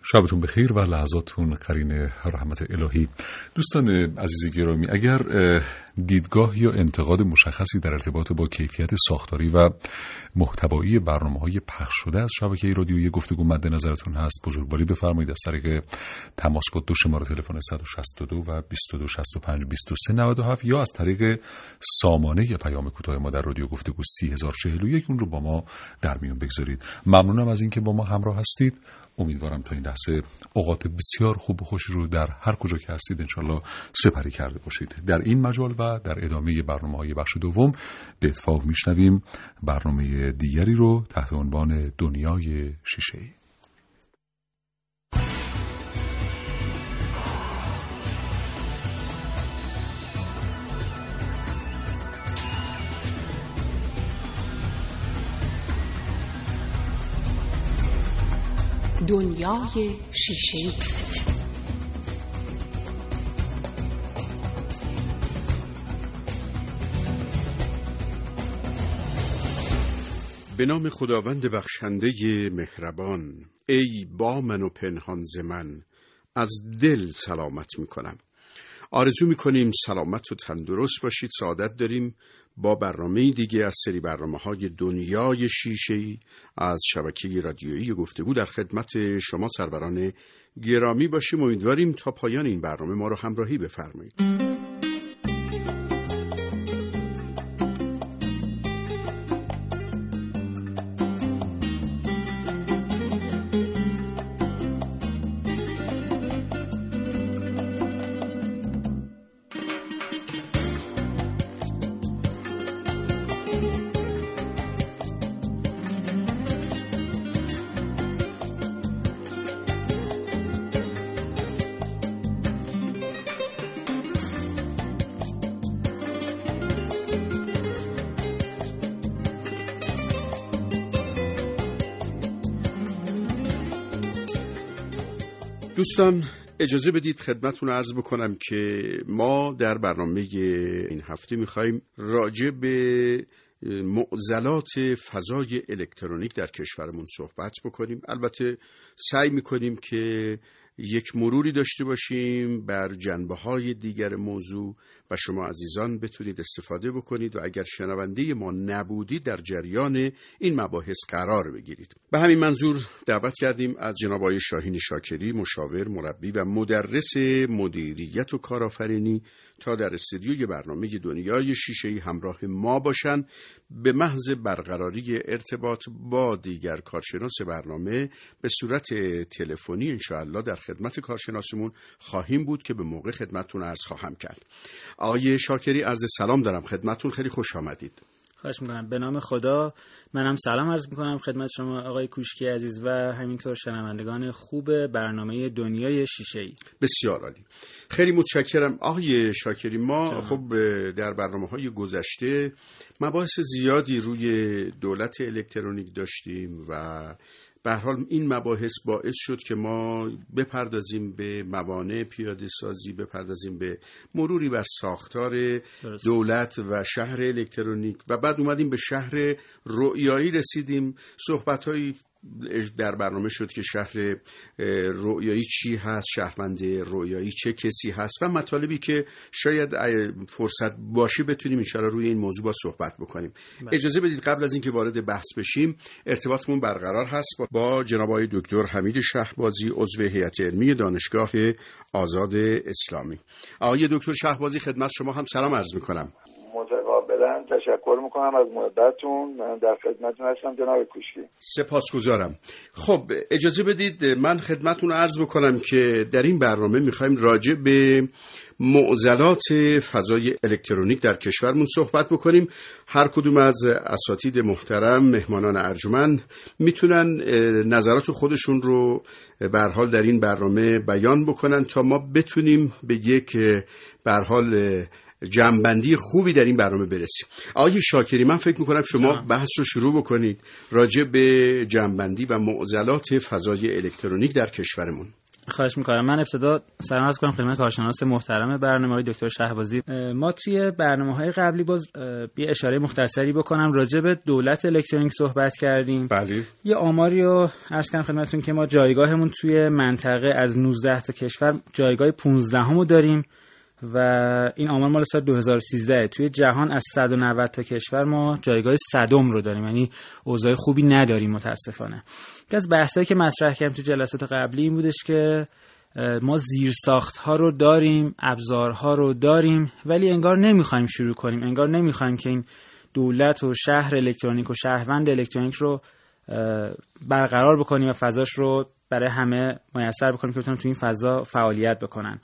شبتون بخیر و لحظاتون قرین رحمت الهی. دوستان عزیز گرامی، اگر دیدگاه یا انتقاد مشخصی در ارتباط با کیفیت ساختاری و محتوایی برنامه‌های پخش شده از شبکه رادیویی گفتگو مد نظرتون هست، بزرگواری بفرمایید از طریق تماس با دو شماره تلفن 162 و 22 65 23 97 یا از طریق سامانه پیام کوتاه ما در رادیو گفتگو 30041 اون رو با ما در میون بگذارید. ممنونم از اینکه با ما همراه هستید. امیدوارم تا این لحظه اوقات بسیار خوب و خوشی رو در هر کجا که هستید انشالله سپری کرده باشید. در این مجال و در ادامه برنامه‌های بخش دوم به اتفاق میشنویم برنامه دیگری رو تحت عنوان دنیای شیشه‌ای. دنیای شیشه‌ای. به نام خداوند بخشنده مهربان. ای با من و پنهان ز من، از دل سلامت میکنم. آرزو میکنیم سلامت و تندرست باشید. سعادت داریم با برنامه دیگه از سری برنامه‌های دنیای شیشه‌ای از شبکه رادیویی گفتگو در خدمت شما سروران گرامی باشیم. امیدواریم تا پایان این برنامه ما رو همراهی بفرمایید. دوستان اجازه بدید خدمتتون عرض بکنم که ما در برنامه این هفته می‌خوایم راجع به معضلات فضای الکترونیک در کشورمون صحبت بکنیم. البته سعی می‌کنیم که یک مروری داشته باشیم بر جنبه‌های دیگر موضوع و شما عزیزان بتونید استفاده بکنید و اگر شنونده ما نبودید در جریان این مباحث قرار بگیرید. به همین منظور دعوت کردیم از جناب آقای شاهین شاکری، مشاور، مربی و مدرس مدیریت و کارآفرینی، تا در استودیوی برنامه دنیای شیشه‌ای همراه ما باشن. به محض برقراری ارتباط با دیگر کارشناس برنامه به صورت تلفنی انشاءالله در خدمت کارشناسمون خواهیم بود که به موقع خدمتتون عرض خواهم کرد. آقای شاکری عرض سلام دارم خدمتتون، خیلی خوش آمدید. خواهش میکنم. به نام خدا منم سلام عرض میکنم خدمت شما آقای کوشکی عزیز و همینطور شنوندگان خوب برنامه دنیای شیشه‌ای. بسیار عالی، خیلی متشکرم. آقای شاکری، ما خب در برنامه‌های گذشته مباحث زیادی روی دولت الکترونیک داشتیم و به هر حال این مباحث باعث شد که ما بپردازیم به موانع پیاده سازی، بپردازیم به مروری بر ساختار دولت و شهر الکترونیک و بعد اومدیم به شهر رؤیایی رسیدیم. صحبت‌های در برنامه شد که شهر رؤیایی چی هست، شهروند رؤیایی چه کسی هست و مطالبی که شاید فرصت باشه بتونیم انشاءالله روی این موضوع با صحبت بکنیم. اجازه بدید قبل از اینکه وارد بحث بشیم ارتباطمون برقرار هست با جناب آقای دکتر حمید شهبازی، عضو هیئت علمی دانشگاه آزاد اسلامی. آقای دکتر شهبازی، خدمت شما هم سلام عرض میکنم. متقابلا تشکر میکنم از مدتتون. من در خدمتتون هستم جناب کوشکی. سپاسگزارم. خب اجازه بدید من خدمتتون عرض بکنم که در این برنامه میخوایم راجع به معضلات فضای الکترونیک در کشورمون صحبت بکنیم. هر کدوم از اساتید محترم مهمانان ارجمند میتونن نظرات خودشون رو به هر حال در این برنامه بیان بکنن تا ما بتونیم به یک به هر حال جمع‌بندی خوبی در این برنامه برسیم. آقای شاکری، من فکر میکنم شما بحث رو شروع بکنید راجع به جمع‌بندی و معضلات فضای الکترونیک در کشورمون. خواهش میکنم. من ابتدا سلام عرض کنم خدمت کارشناس محترم برنامه دکتر شهبازی. ما توی برنامه‌های قبلی باز یه اشاره مختصری بکنم راجع به دولت الکترونیک صحبت کردیم. بله. یه آماری رو عرض کنم خدمتتون که ما جایگاهمون توی منطقه از 19 تا کشور جایگاه 15مو داریم و این آمار مال سال 2013. توی جهان از 190 تا کشور ما جایگاه 100 رو داریم، یعنی اوضاع خوبی نداریم متاسفانه. یکی از بحثایی که مطرح کردیم تو جلسات قبلی این بودش که ما زیرساخت‌ها رو داریم، ابزارها رو داریم، ولی انگار نمیخوایم شروع کنیم، انگار نمیخوایم که این دولت و شهر الکترونیک و شهروند الکترونیک رو برقرار بکنیم و فضاش رو برای همه میسر بکنیم که بتونن تو این فضا فعالیت بکنن.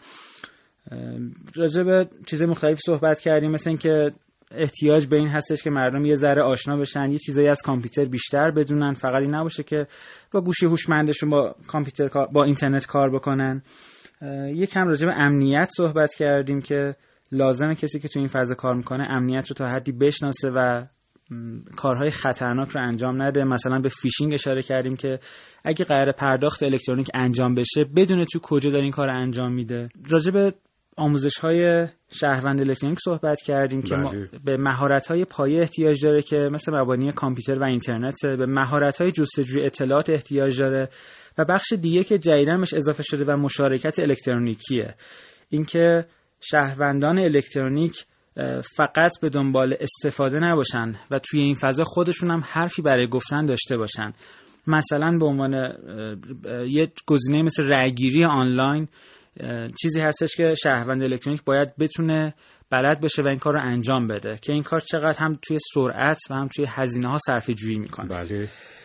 راجع به چیزای مختلفی صحبت کردیم، مثل این که احتیاج به این هستش که مردم یه ذره آشنا بشن، یه چیزایی از کامپیوتر بیشتر بدونن، فقط این نباشه که با گوشی هوشمندشون با کامپیوتر با اینترنت کار بکنن. یکم راجع به امنیت صحبت کردیم که لازمه کسی که تو این فضا کار میکنه امنیت رو تا حدی بشناسه و کارهای خطرناک رو انجام نده. مثلا به فیشینگ اشاره کردیم که اگه قرار پرداخت الکترونیک انجام بشه بدون تو کجا داره این کار انجام میده. راجع به آموزش‌های شهروند الکترونیک صحبت کردیم که به مهارت‌های پایه احتیاج داره که مثل مبانی کامپیوتر و اینترنت، به مهارت‌های جستجوی اطلاعات احتیاج داره و بخش دیگه که جدیداً بهش اضافه شده و مشارکت الکترونیکیه. اینکه شهروندان الکترونیک فقط به دنبال استفاده نباشن و توی این فضا خودشون هم حرفی برای گفتن داشته باشن. مثلا به عنوان یه گزینه مثل رأی‌گیری آنلاین چیزی هستش که شهروند الکترونیک باید بتونه بلد بشه و این کار رو انجام بده که این کار چقدر هم توی سرعت و هم توی هزینه‌ها صرفه‌جویی میکنه. بله.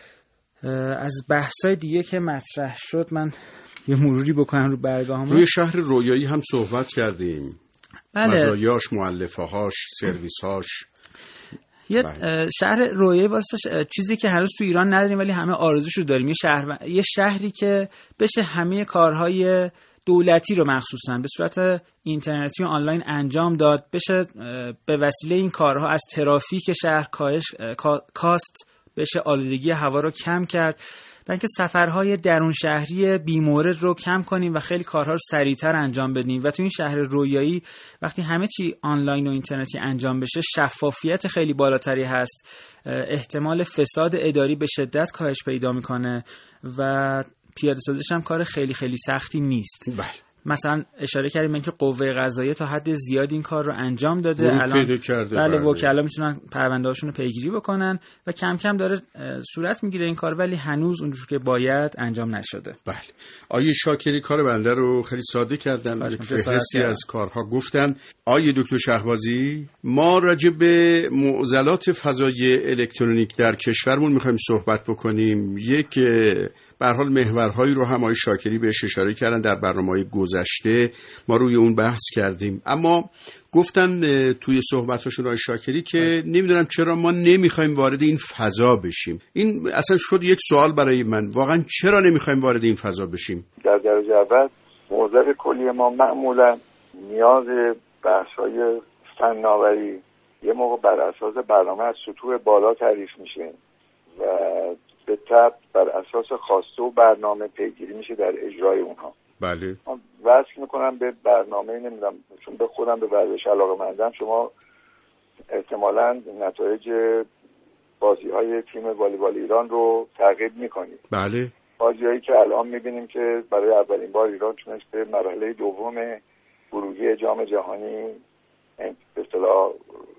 از بحث‌های دیگه که مطرح شد من یه مروری بکنم رو برگاهمون. روی شهر رویایی هم صحبت کردیم. بله. مزایاش، مؤلفه‌هاش، سرویس‌هاش. یه شهر رویایی واسه چیزی که هنوز تو ایران نداریم ولی همه آرزوشو داریم. یه شهری که بشه همه کارهای دولتی رو مخصوصا به صورت اینترنتی و آنلاین انجام داد، بشه به وسیله این کارها از ترافیک شهر کاست بشه، آلودگی هوا رو کم کرد و اینکه سفرهای درون شهری بیمورد رو کم کنیم و خیلی کارها رو سریعتر انجام بدیم. و تو این شهر رویایی وقتی همه چی آنلاین و اینترنتی انجام بشه شفافیت خیلی بالاتری هست، احتمال فساد اداری به شدت کاهش پیدا میکنه و پیاده سازیش هم کار خیلی خیلی سختی نیست. بله. مثلا اشاره کردیم اینکه قوه قضاییه تا حد زیاد این کار رو انجام داده، الان بله وکلا میتونن پرونده‌هاشون رو پیگیری بکنن و کم کم داره صورت میگیره این کار، ولی هنوز اونجور که باید انجام نشده. بله. آیه شاکری کار بنده رو خیلی ساده کردن، یک فهرستی از کارها گفتن. آیه دکتر شهبازی، ما راجع به معضلات فضای الکترونیک در کشورمون میخوایم صحبت بکنیم. یک به هر حال محورهایی رو هم آقای شاکری بهش اشاره کردن در برنامه‌های گذشته، ما روی اون بحث کردیم، اما گفتن توی صحبتاشون آقای شاکری که نمیدونم چرا ما نمیخوایم وارد این فضا بشیم. این اصلا شد یک سوال برای من، واقعا چرا نمیخوایم وارد این فضا بشیم؟ در درجه اول موضوع کلی ما معمولا نیاز بحث‌های فناوری یه موقع بر اساس برنامه از سطوح بالا تعریف میشه و به طب بر اساس خواسته و برنامه پیگیری میشه در اجرای اونها. بله. من وصل میکنم به برنامه، نمیدونم چون به خودم به ورزش علاقه‌مندم، شما احتمالاً نتایج بازی‌های تیم والیبال ایران رو تعقیب میکنید. بله. بازی‌هایی که الان میبینیم که برای اولین بار ایران تونست به مرحله دوم گروهی جام جهانی به اصطلاح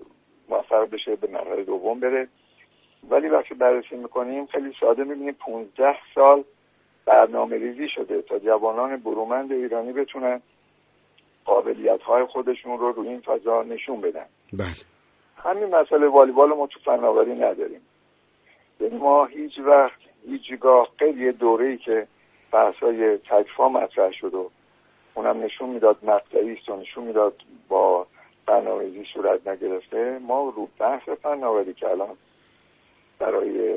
موفق بشه به مرحله دوم بره، ولی وقتی بررسی میکنیم خیلی ساده میبینیم 15 سال برنامه ریزی شده تا جوانان برومند ایرانی بتونن قابلیت‌های خودشون رو روی این فضا نشون بدن. بله. همین مسئله والیبال ما تو فناوری نداریم. یعنی ما هیچ وقت هیچگاه خیلی دوره‌ای که بحث‌های تکفا مطرح شد و اونم نشون میداد مقطعی است و نشون میداد با برنامه‌ریزی صورت نگرفته، ما رو بحث فناوری که الان برای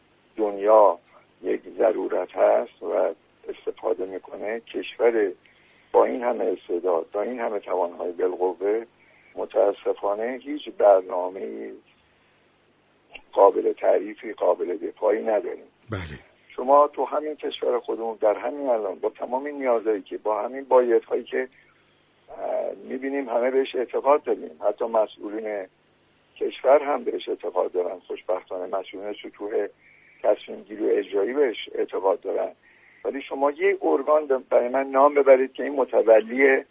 دنیا یک ضرورت هست و استفاده میکنه، کشور با این همه استعداد، با این همه توانهای بالقوه، متاسفانه هیچ برنامه‌ای قابل تعریفی، قابل دفاعی نداریم. بله. شما تو همین کشور خودمون در همین الان با تمام نیازهایی که با همین بایدهایی که میبینیم همه بهش اعتقاد داریم، حتی مسئولین کشور هم بهش اعتقاد دارن، خوشبختانه مسئولین سطوح تصمیم گیری و اجرایی بهش اعتقاد دارن، ولی شما یک ارگان برای من نام ببرید که این متولی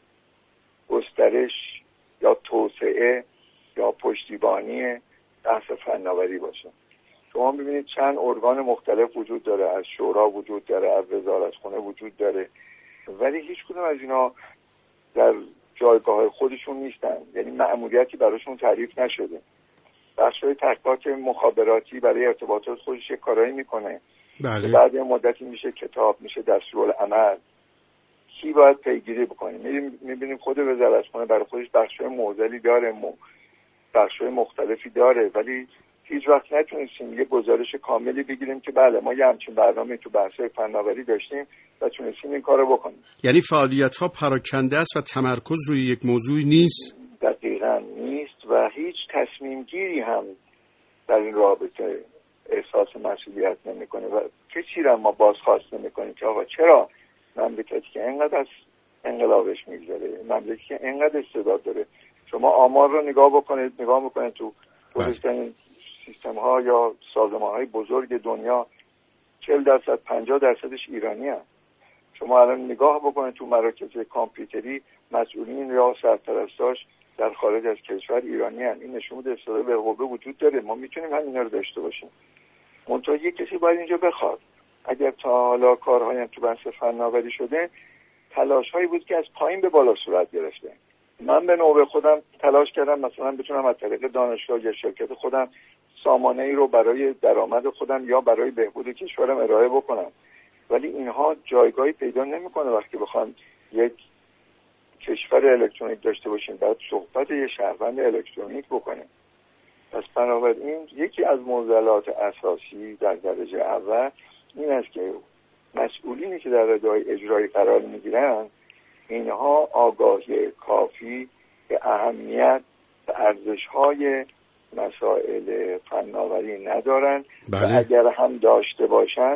گسترش یا توسعه یا پشتیبانی بحث فناوری باشه. شما میبینید چند ارگان مختلف وجود داره، از شورا وجود داره، از وزارتخونه وجود داره، ولی هیچ کدوم از اینا در جایگاه خودشون نیستن، یعنی مأموریتی براشون تعریف نشده. بخشای تک مخابراتی برای ارتباطات خودش یک کارایی میکنه، بله. بعد یه مدتی میشه کتاب، میشه دستورالعمل، کی باید پیگیری بکنیم. میبینیم خود وزارتخونه برای خودش بخشای معضلی داره، بخشای مختلفی داره، ولی هیچ وقت نتونستیم یه گزارش کاملی بگیریم که بله ما یه همچین برنامه تو بحث‌های فناوری داشتیم و تونستیم این کارو بکنیم. یعنی فعالیت‌ها پراکنده است و تمرکز روی یک موضوعی نیست؟ دقیقاً نیست و هیچ تصمیم گیری هم در این رابطه احساس مسئولیت نمی‌کنه و کسی را ما بازخواست نمی‌کنیم که آقا چرا مملکتی که اینقدر از انقلابش می‌گذره، مملکتی که اینقدر استعداد داره، شما آمار رو نگاه می‌کنید تو بزرگترین سیستم‌ها یا سازمان‌های بزرگ دنیا 40% 50%ش ایرانی هست. شما الان نگاه بکنید تو مراکز کامپیوتری مسئولین یا سرپرستاش در خارج از کشور ایرانی هست. این نشون میده استعداد بالقوه وجود داره، ما میتونیم همینا رو داشته باشیم. منتها یک کسی باید اینجا بخواد. اگر تا حالا کارهایی تو بحث فناوری شده، تلاش‌هایی بود که از پایین به بالا صورت گرفته. من به نوبه خودم تلاش کردم مثلا بتونم از طریق دانشگاه یا شرکت خودم سامانه‌ای رو برای درآمد خودم یا برای بهبود کشورم ارائه بکنم، ولی اینها جایگاهی پیدا نمی‌کنه وقتی بخوام یک کشور الکترونیک داشته باشیم، بعد صحبت یه شهروند الکترونیک بکنیم. پس بنابراین یکی از معضلات اساسی در درجه اول این است که مسئولینی که در رده اجرایی قرار می‌گیرن اینها آگاهی کافی به اهمیت و ارزش‌های مسائل فناوری ندارن. بله. و اگر هم داشته باشن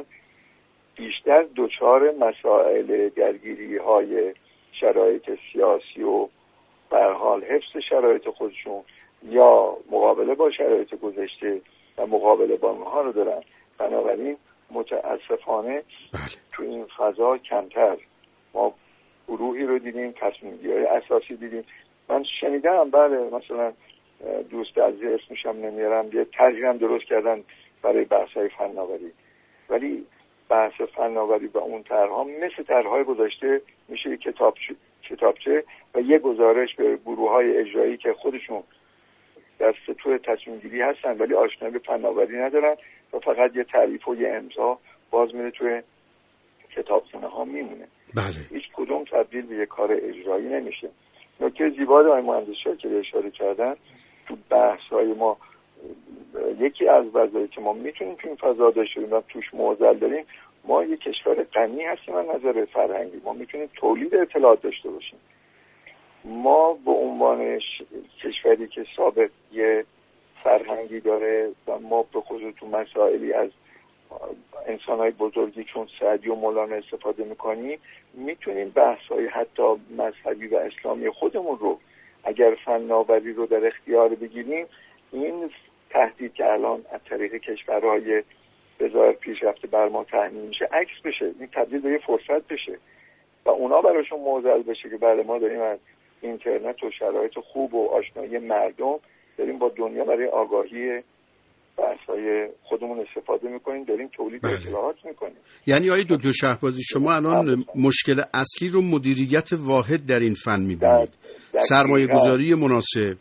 بیشتر دچار مسائل درگیری‌های شرایط سیاسی و به هر حال حفظ شرایط خودشون یا مقابله با شرایط گذشته و مقابله با اونها رو دارن. بنابراین متاسفانه تو این فضا کمتر ما گروهی رو دیدیم، تصمیم‌گیری اساسی دیدیم. من شنیدم بله مثلا دوست عزیز اسمش هم نمیارم یه طرحی هم درست کردن برای بحث‌های فناوری، ولی بحث فناوری با اون طرح‌ها مثل طرح‌های گذشته میشه یک کتابچه و یه گزارش به گروه‌های اجرایی که خودشون در سطوح تصمیم‌گیری هستن ولی آشنایی به فناوری ندارن و فقط یه تعریف و یه امضا باز میره توی کتابخونه‌ها میمونه. بله. هیچ کدوم تبدیل به یک کار اجرایی نمیشه. نکته زیبایی آقای مهندس شاکری اشاره کردن تو بحث‌های ما، یکی از وظایفی که ما میتونیم تو این فضا داشته باشیم و توش معضل داریم، ما یک کشور غنی هستیم از نظر فرهنگی، ما میتونیم تولید اطلاعات داشته باشیم. ما به عنوان کشوری که سابق یه فرهنگی داره و ما به خصوص تو مسائلی از انسان‌های بزرگی چون سعدی و مولانا استفاده میکنیم، میتونیم بحث‌های حتی مذهبی و اسلامی خودمون رو اگر فناوری رو در اختیار بگیریم، این تهدید که الان از طریق کشورهای بظاهر پیشرفته بر ما تحمیل میشه عکس بشه، این تبدیل به یه فرصت بشه و اونا براشون معضل بشه که بله ما داریم از اینترنت و شرایط خوب و آشنایی مردم داریم با دنیا برای آگاهی بحث‌های خودمون استفاده میکنیم، داریم تولید اطلاعات میکنیم. یعنی آقای دکتر شهبازی شما الان مشکل اصلی رو مدیریت واحد در این فن میبینید، سرمایه گذاری مناسب.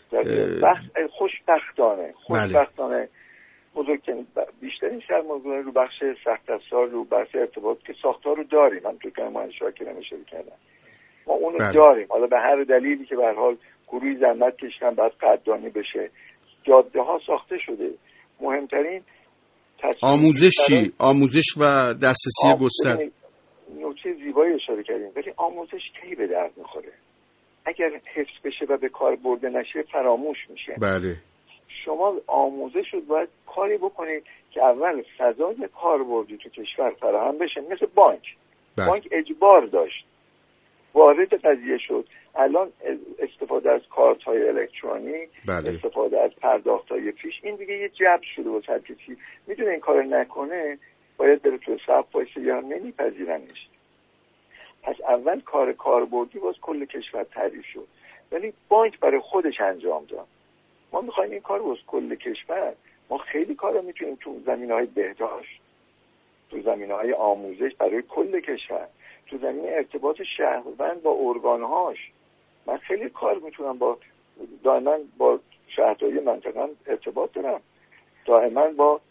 خوشبختانه بزرگترین بیشترین سرمایه گذاری رو بخش سخت افزار رو بخش ارتباط که ساختار رو داریم، هم تو که من شاکرم اشاره کردم ما اون رو داریم. حالا به هر دلیلی که به هر حال گروهی زحمت کشیدن بعد قدردانی بشه، جاده ها ساخته شده. مهمترین آموزش چی؟ آموزش و دسترسی گسترده. نکته زیبایی اشاره کردیم، ولی آموزش کی به درد میخوره؟ اگر حفظ بشه و به کار برده نشه فراموش میشه. بله. شما آموزش رو باید کاری بکنید که اول فضای کاربردی تو کشور فراهم بشه. مثل بانک، بانک اجبار داشت، وارد قضیه شد. الان استفاده از کارت های الکترونیک، استفاده از پرداخت های فیش، این دیگه یه جبر شده و هر کسی میدونه این کار نکنه باید بره تو صف وایسه یا نمیپذیرنش. پس اول کار کاربردی باز کل کشور تعریف شد، ولی بانک برای خودش انجام داد. ما میخوایم این کار باز کل کشور. ما خیلی کارا میتونیم تو زمینه‌های بهداشت، تو زمینه‌های آموزش برای کل کشور، تو زمینه ارتباط شهروند با ارگانهاش. من خیلی کار میتونم دائما با شهرداری منطقه ارتباط دارم، دائما با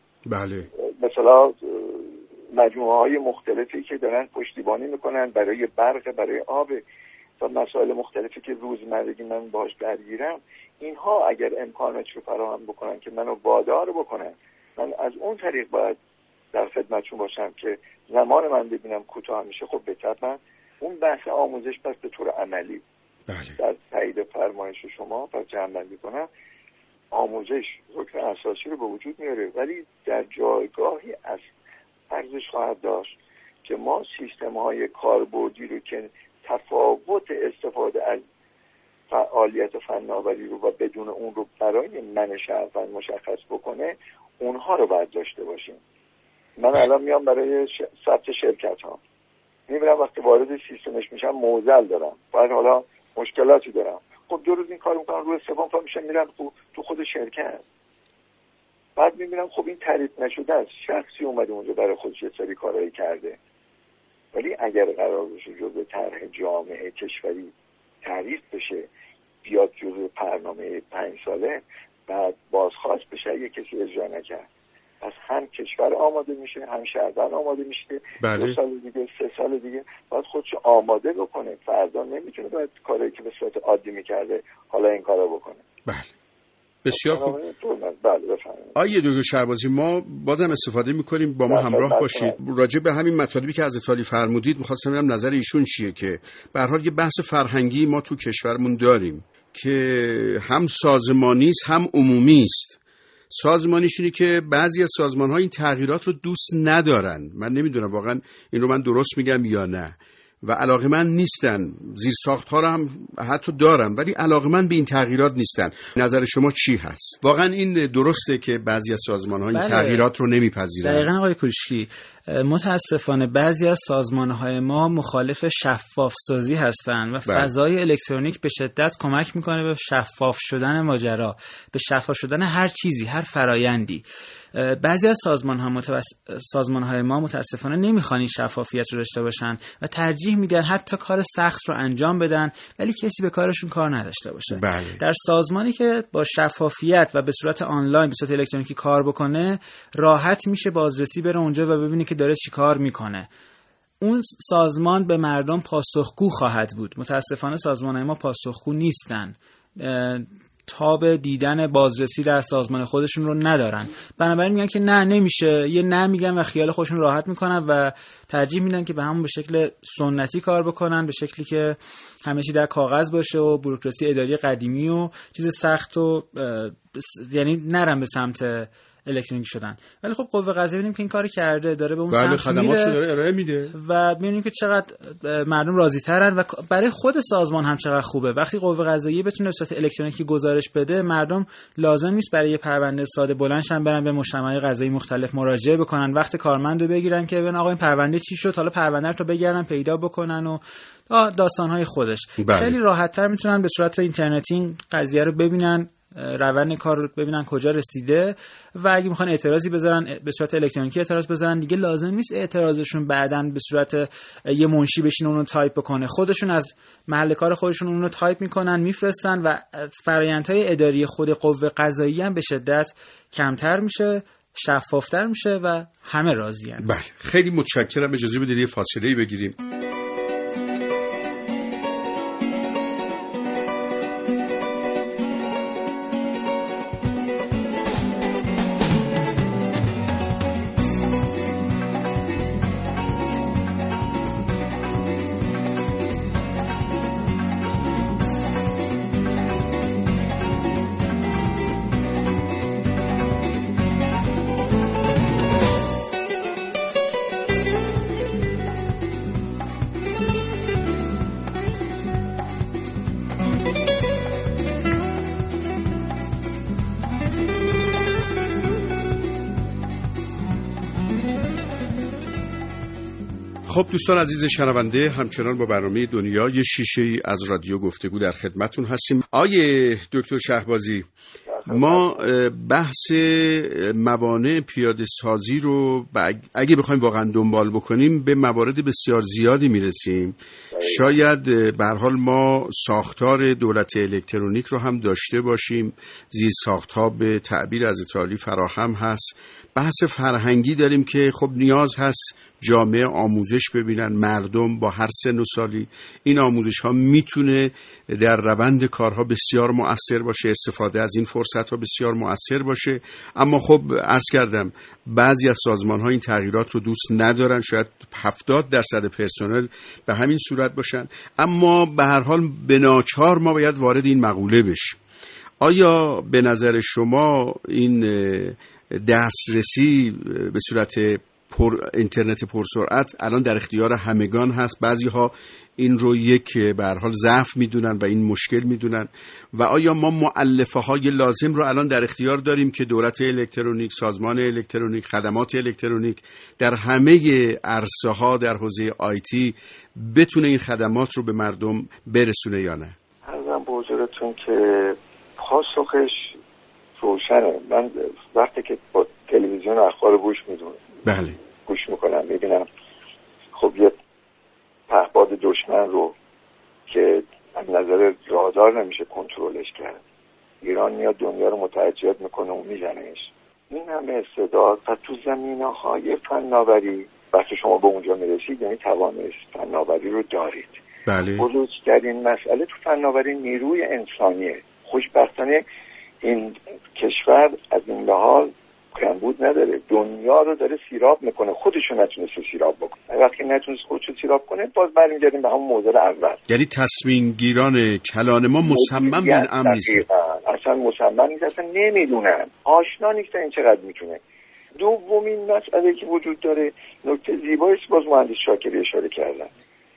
مثلا مجموعه‌های مختلفی که دارن پشتیبانی میکنن برای برق، برای آب و مسائل مختلفی که روزمرگی من باهاش درگیرم، اینها اگر امکانات رو فراهم بکنن که منو وادار بکنن، من از اون طریق باید در خدمتشون باشم که زمان من ببینم کوتاه میشه. خب بهتر اون بحث آموزش پس به طور عملی در تایید فرمایش شما پس جمع‌بندی کنم، آموزش رکن اساسی رو به وجود میاره، ولی در جایگاهی از ارزش خواهد داشت که ما سیستم‌های کاربردی رو که تفاوت استفاده از فعالیت فناوری رو و بدون اون رو برای من شهروند مشخص بکنه، اونها رو باید داشته باشیم. من الان میام برای ثبت شرکت ها، میبینم وقتی وارد سیستمش میشم معضل دارم، باید حالا مشکلاتی دارم. خب 2 روز این کار میکنم، روز سوم پا میشم میرم تو خود شرکت، بعد میبینم خب این تعریف نشده است، شخصی اومده اونجا برای خودش یه سری کارایی کرده. ولی اگر قرار بشه جزء طرح جامعه کشوری تعریف بشه، بیاد جزء برنامه 5 ساله، بعد بازخواست بشه اگه کسی اجرا نکرد، پس هم کشور آماده میشه، هم شهروند آماده میشه. 2 سال دیگه، 3 سال دیگه باید خودش آماده بکنه. فردا نمیتونه باید کاری که به صورت عادی میکرده حالا این کارا بکنه. بله بسیار خوب. بله بفرمایید. آیه دکتر شهبازی، ما بازم استفاده میکنیم، با ما همراه باشید. راجع به همین مطالبی که از اطلاعی فرمودید میخواستم ببینم نظر ایشون چیه، که به هر حال یه بحث فرهنگی ما تو کشورمون داریم که هم سازمانی است هم عمومی است. سازمانیش اینه که بعضی از سازمان‌ها این تغییرات رو دوست ندارن. من نمیدونم واقعا این رو من درست میگم یا نه، و علاقه‌مند نیستن. زیرساخت‌ها رو هم حتی دارن ولی علاقه‌مند به این تغییرات نیستن. نظر شما چی هست؟ واقعا این درسته که بعضی از سازمان‌ها این تغییرات رو نمیپذیرن؟ دقیقاً آقای کوروشکی، متاسفانه بعضی از سازمان‌های ما مخالف شفاف سازی هستند و فضای الکترونیک به شدت کمک میکنه به شفاف شدن ماجرا، به شفاف شدن هر چیزی، هر فرایندی. بعضی از سازمان‌های ما متاسفانه نمیخوان این شفافیت رو داشته باشن و ترجیح میدن حتی کار سخت رو انجام بدن ولی کسی به کارشون کار نداشته باشه. در سازمانی که با شفافیت و به صورت آنلاین، به صورت الکترونیکی کار بکنه، راحت میشه بازرسی بره اونجا و ببینه که داره چی کار میکنه. اون سازمان به مردم پاسخگو خواهد بود. متاسفانه سازمان‌های ما پاسخگو نیستن، تاب دیدن بازرسی در سازمان خودشون رو ندارن. بنابراین میگن که نه نمیشه، یه نه میگن و خیال خودشون راحت میکنن و ترجیح میدن که به همون به شکل سنتی کار بکنن، به شکلی که همه چی در کاغذ باشه و بوروکراسی اداری قدیمی و چیز سخت و یعنی نرم به سمت الکترونیک شدن. ولی خب قوه قضاییه ببینیم که این کارو کرده، داره به اون سمت خدماتشو داره ارائه میده و ببینیم که چقدر مردم راضی ترن و برای خود سازمان هم چقدر خوبه. وقتی قوه قضاییه بتونه به صورت الکترونیکی گزارش بده، مردم لازم نیست برای یه پرونده ساده بلندشن برن به مجتمع‌های قضایی مختلف مراجعه بکنن، وقت کارمند رو بگیرن که ببین آقا این پرونده چی شد، حالا پرونده رو بگردن پیدا بکنن و داستان‌های خودش. خیلی راحت‌تر میتونن به صورت اینترنتی این قضیه رو ببینن، روند کار رو ببینن کجا رسیده و اگه میخوان اعتراضی بذارن به صورت الکترونیکی اعتراض بذارن. دیگه لازم نیست اعتراضشون بعداً به صورت یه منشی بشینه اونو تایپ بکنه، خودشون از محل کار خودشون اونو تایپ میکنن میفرستن و فرآیندهای اداری خود قوه قضاییه هم به شدت کمتر میشه، شفافتر میشه و همه راضی‌ان. بله خیلی متشکرم. اجازه بدید یه فاصله بگیریم. خب دوستان عزیز شنونده، همچنان با برنامه دنیای شیشه‌ای از رادیو گفتگو در خدمتتون هستیم. آیه دکتر شهبازی، ما بحث موانع پیاده سازی رو اگه بخوایم واقعا دنبال بکنیم به موارد بسیار زیادی میرسیم. شاید به هر حال ما ساختار دولت الکترونیک رو هم داشته باشیم، زیر ساخت‌ها به تعبیر از تعالی فراهم هست. بحث فرهنگی داریم که خب نیاز هست جامعه آموزش ببینن، مردم با هر سن و سالی. این آموزش ها میتونه در روند کارها بسیار مؤثر باشه، استفاده از این فرصت ها بسیار مؤثر باشه. اما خب عرض کردم بعضی از سازمان ها این تغییرات رو دوست ندارن، شاید 70% پرسنل به همین صورت باشن. اما به هر حال به ناچار ما باید وارد این مقوله بشیم. آیا به نظر شما این دسترسی به صورت اینترنت پرسرعت الان در اختیار همگان هست؟ بعضی ها این رو یک به هر حال ضعف میدونن و این مشکل میدونن. و آیا ما مؤلفه های لازم رو الان در اختیار داریم که دولت الکترونیک، سازمان الکترونیک، خدمات الکترونیک در همه عرصه ها در حوزه آیتی بتونه این خدمات رو به مردم برسونه یا نه؟ عرضم به حضورتون که پاسخش روشنه. من وقتی که با تلویزیون اخبار گوش میکنم میبینم خب یه پهپاد دشمن رو که از نظر رادار نمیشه کنترلش کرد، ایران میاد دنیا رو متعجب میکنه و میزنهش. این همه استعداد و تو زمینه‌های فناوری وقتی شما به اونجا میرسید یعنی توانش فناوری رو دارید. بله. بزرگترین مسئله تو فناوری نیروی انسانیه. خوشبختانه این کشور از این لحاظ کمبود نداره، دنیا رو داره سیراب میکنه، خودشو نتونسته سیراب بکنه. وقتی نتونست خودشو سیراب کنه باز برمیگردیم به همون موضوع اول. یعنی تصمیم گیران کلان ما مصمم به این امر نیست، اصلا مصمم نیست، اصلا نمیدونن، آشنا نیستن این چقدر میتونه. دومین مسئله که وجود داره، نکته زیباییش باز مهندس شاکری اشاره کردن.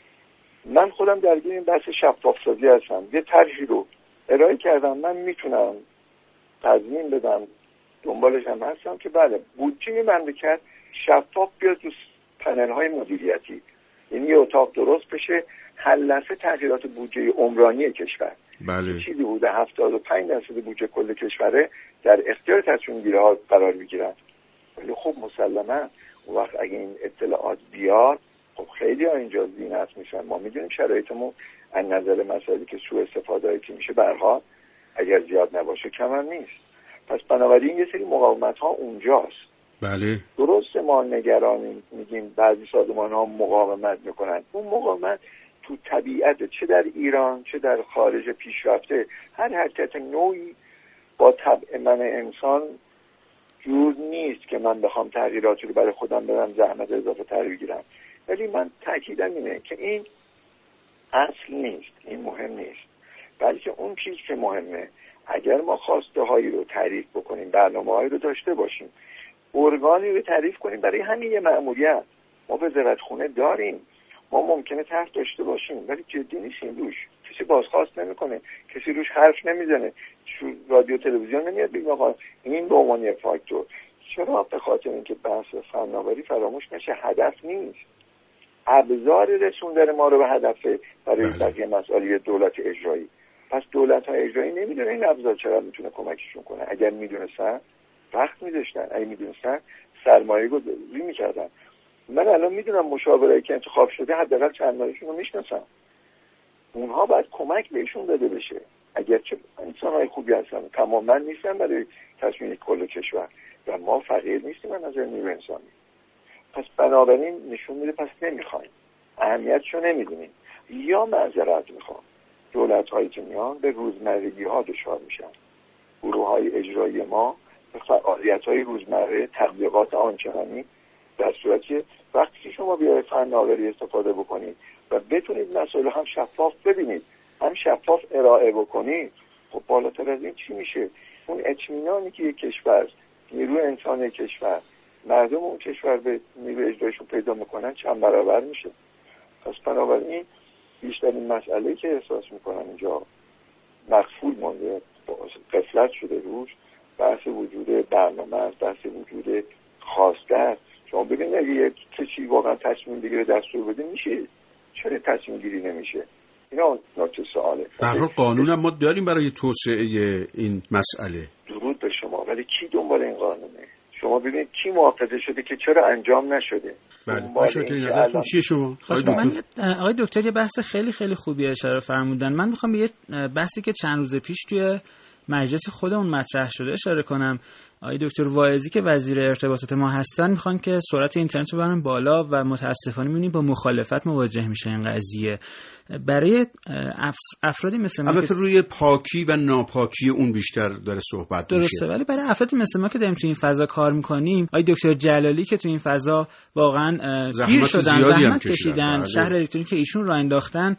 من خودم درگیر این بحث شفاف سازی هستم. یه طرحی رو ارائه کردم، من میتونم تضمین بدم، دنبالش هم هستم که بله بودجه مملکت شفاف بیاد تو پنل های مدیریتی، یعنی یه اتاق درست بشه، هر لحظه تغییرات بودجه عمرانی کشور. بله. چیزی بوده 75% بودجه کل کشوره در اختیار تصمیم گیرها قرار میگیرن. ولی خب مسلما اون وقت اگه این اطلاعات بیاد خب خیلی ها اینجا زینت میشن. ما میدونیم شرایطمون از نظر مسائلی که سوء استفاده که میشه برها اگر زیاد نباشه کم هم نیست. پس بنابراین یه سری مقاومت ها اونجاست. بله. درست ما نگرانیم، میگیم بعضی سازمان ها مقاومت میکنن. اون مقاومت تو طبیعت چه در ایران چه در خارج پیشرفته، هر حرکت نوعی با طبع من انسان جور نیست که من بخوام تغییراتی رو برای خودم بدم زحمت اضافه تر بگیرم. ولی من تاکیدم اینه که این اصل نیست، این مهم نیست، بلکه اون چیز که مهمه اگر ما خواسته هایی رو تعریف بکنیم، برنامه هایی رو داشته باشیم، ارگانی رو تعریف کنیم برای همین یه مأموریت. ما وزارتخونه داریم، ما ممکنه طرح داشته باشیم ولی جدی نیستیم روش، کسی بازخواست نمیکنه، کسی روش حرف نمیزنه، رادیو تلویزیون نمیاد بگه آقا این به عنوان یک فاکتور. چرا؟ به خاطر اینکه بحث فناوری فراموش نشه، هدف نیست، ابزار رسوندن ما رو به هدف برای بقیه مسائل دولت اجرایی. پس دولت‌های اجرایی نمیدونه این ابزار چرا میتونه کمکشون کنه. اگر میدونستن وقت میذاشتن، اگه میدونستن سرمایه گذاری میکردن. من الان میدونم مشاورایی که انتخاب شده حداقل چند ماهشون رو میشناسم، اونها باید کمک بهشون داده بشه. اگرچه انسان‌های خوبی هستن، تماما نیستن برای تصمیم کل کشور و ما فقیر نیستیم از نظر نیروی انسانی. پس بنابراین نشون میده پس نمیخوایم، اهمیتشو نمیدونیم یا معذرت میخوام. دولت‌هایی که میان به روزمرگی‌ها دچار میشن، گروه‌های اجرایی ما به فعالیت‌های روزمره، تبلیغات آنچنانی، در صورتی وقتی که شما بیاید فناوری استفاده بکنید و بتونید مسائل هم شفاف ببینید، هم شفاف ارائه بکنید، خب بالاتر از این چی میشه؟ اون اطمینانی که یک کشور، نیروی انسانی کشور، مردم اون کشور به نیروی اجرایشون پیدا میکنن چند برابر میشه. پس بنابراین بیشترین مسئله که احساس میکنم اینجا مغفول مونده، غفلت شده روش، بحث وجود برنامه است، بحث وجود خواسته است. شما ببینید اگه یک کسی واقعا تصمیم بگیره دستور بده میشه، چرا تصمیم گیری نمیشه؟ اینا نکته سواله. به هر حال قانون هم ما داریم برای توسعه این مسئله. درود به شما، ولی کی دنبال این قانونه؟ شما ببینید کی موافقه شده که چرا انجام نشده؟ بله، ماشاءالله. نظرتون چیه شما؟ آقای دکتر یه بحث خیلی خیلی خوبی اشاره فرمودن. من میخوام به یه بحثی که چند روز پیش توی مجلس خودمون مطرح شده اشاره کنم. آقای دکتر واعظی که وزیر ارتباطات ما هستن میخوان که سرعت اینترنت رو ببرن بالا و متاسفانه میبینیم با مخالفت مواجه میشه این قضیه. برای افرادی مثل ما البته روی پاکی و ناپاکی اون بیشتر داره صحبت درسته میشه. ولی برای افرادی مثل ما که داریم تو این فضا کار میکنیم، آقای دکتر جلالی که تو این فضا واقعا گیر شدن، زحمت کشیدن، شهر الکترونیک ایشون راه انداختن.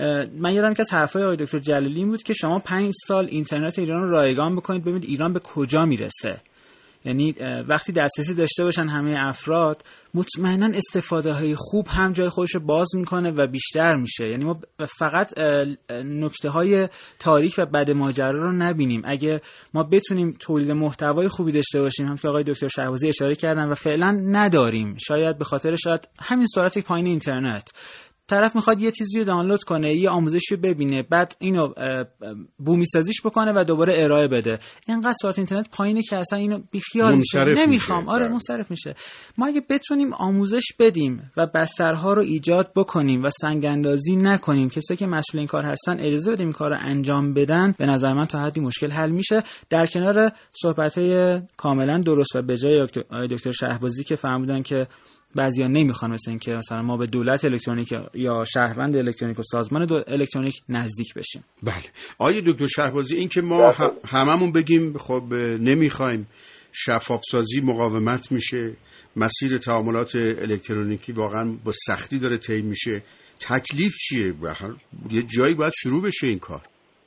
من یادم که از حرفای آقای دکتر جلالی این بود که شما 5 سال اینترنت ایران رو رایگان بکنید ببینید ایران به کجا میرسه. یعنی وقتی دسترسی داشته باشن همه افراد، مطمئنا استفاده های خوب هم جای خودش رو باز میکنه و بیشتر میشه. یعنی ما فقط نکته های تاریک و بد ماجرا رو نبینیم. اگه ما بتونیم تولید محتوای خوبی داشته باشیم، هم که آقای دکتر شهبازی اشاره کردن و فعلا نداریم، شاید به خاطر همین سرعت پایین اینترنت، طرف میخواد یه چیزی رو دانلود کنه، یه آموزشی رو ببینه، بعد اینو بومی سازیش بکنه و دوباره ارائه بده. اینقدر سرعت اینترنت پایینه که اصلا اینو بیخیال میشه، نمیخوام. آره منصرف میشه. ما اگه بتونیم آموزش بدیم و بسترها رو ایجاد بکنیم و سنگ اندازی نکنیم، کسایی که مسئول این کار هستن اجازه بدیم این کار رو انجام بدن، به نظر من تا حدی مشکل حل میشه. در کنار صحبت‌های کاملا درست و بجای دکتر شهبازی که فرمودن که بعضیا نمیخوان مثل این که مثلا ما به دولت الکترونیک یا شهروند الکترونیک و سازمان الکترونیک نزدیک بشیم. بله آقای دکتر شهبازی، این که ما هممون بگیم خب نمیخوایم، شفاف سازی مقاومت میشه، مسیر تعاملات الکترونیکی واقعا با سختی داره طی میشه، تکلیف چیه؟ یه جایی باید شروع بشه این کار.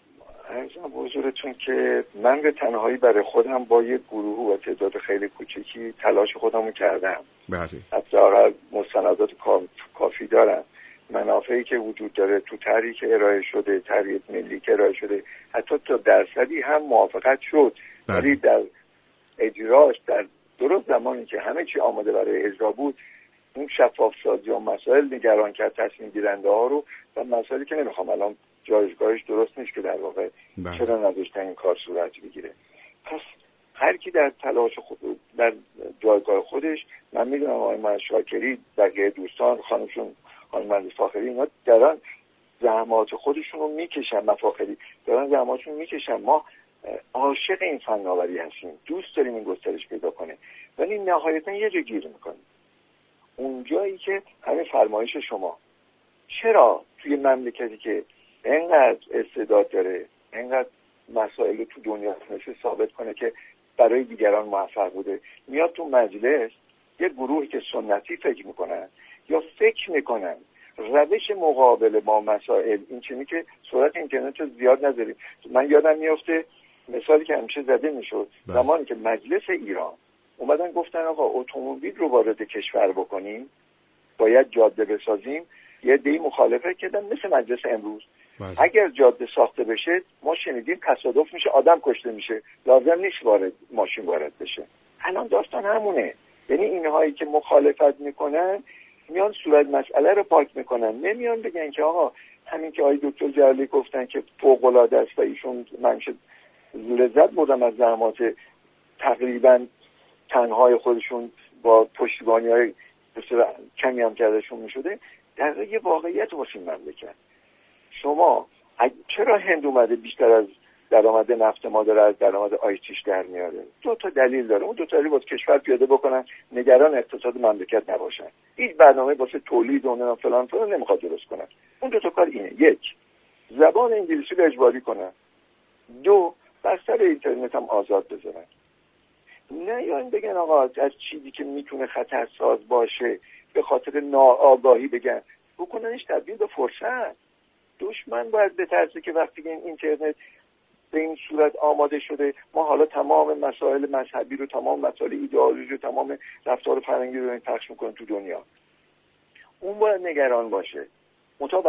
حضورتون که من به تنهایی برای خودم با یک گروه و تعداد خیلی کوچکی تلاش خودمو کردم. بله. حتی مستندات کافی دارم. منافعی که وجود داره تو طرحی که ارائه شده، طرح ملی که ارائه شده، حتی تا درصدی هم موافقت شد. ولی در اجراش در درست زمانی که همه چی آماده برای اجرا بود، اون شفاف سازی و مسائل نگران کرد تصمیم گیرنده ها رو و مسائلی که نمیخوام الان جایگاهش درست نیست که در واقع چرا نذاشتن این کار صورت بگیره. پس هر کی در تلاش در جایگاه خودش، من میدونم آقای محمد شاکری، بقیه دوستان، خانم مهندس فاخری، اینا دارن زحمات خودشون رو میکشن، مفاخری دارن زحماتشون میکشن. ما عاشق این فناوری هستیم، دوست داریم این گسترش پیدا کنه، ولی نهایتا یه جا گیر میکنیم، اون جایی که همین فرمایش شما، چرا توی مملکتی که اینقدر استعداد داره، اینقدر مسائل تو دنیا نشه ثابت کنه که برای دیگران موفق بوده، میاد تو مجلس یه گروهی که سنتی فکر میکنن یا فکر میکنن روش مقابله با مسائل این چنینی که سرعت اینترنت رو زیاد نداریم. من یادم میفته مثالی که همیشه زده میشد زمانی که مجلس ایران اومدن گفتن آقا اتومبیل رو وارد کشور بکنیم، باید جاده بسازیم، یه عده‌ای مخالفت کردن مثل مجلس امروز. اگر جاده ساخته بشه ما شنیدیم تصادف میشه، آدم کشته میشه، لازم نیست ماشین وارد بشه. الان داستان همونه. یعنی اینهایی که مخالفت میکنن میان صورت مسئله رو پاک میکنن، نمیان بگن که آقا همین که آقای دکتر جلالی گفتن که فوق العاده است و ایشون منشه لذت بردم از زحمات تقریبا تنهای خودشون با پشتیبانی‌های بسیار کمی هم کردشون میشده. در یه واقعیت واسه مملکت شما چرا هند اومده بیشتر از درآمد نفت ما داره از درآمد آیتیش در میاره؟ 2 تا دلیل داره. اون 2 تا دلیل واسه کشور پیاده بکنن، نگران اقتصاد مملکت نباشن، هیچ برنامه واسه تولید و فلان نمیخواد درست کنن. اون 2 تا کار اینه: 1 زبان انگلیسی رو اجباری کنن، 2 بستر اینترنت هم آزاد بذارن. نه یا این بگن آقا از چیزی که میتونه خطرساز باشه به خاطر ناآگاهی بگن، بکننش تبدیل به فرصت. دشمن باید بترسه که وقتی این اینترنت به این صورت آماده شده، ما حالا تمام مسائل مذهبی رو، تمام مسائل ایدئولوژی رو، تمام رفتار فرهنگی رو پخش میکنیم تو دنیا. اون باید نگران باشه.